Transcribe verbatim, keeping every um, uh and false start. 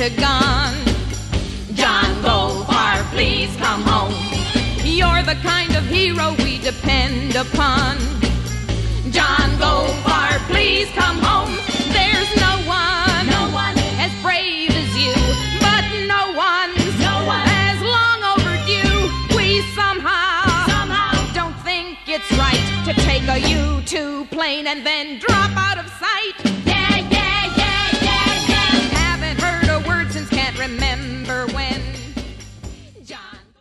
Pentagon. John Goldfarb, please come home. You're the kind of hero we depend upon. John Goldfarb, please come home. There's no one, no one as brave as you, but no one, no one as long overdue. We somehow, somehow don't think it's right to take a U two plane and then drop out.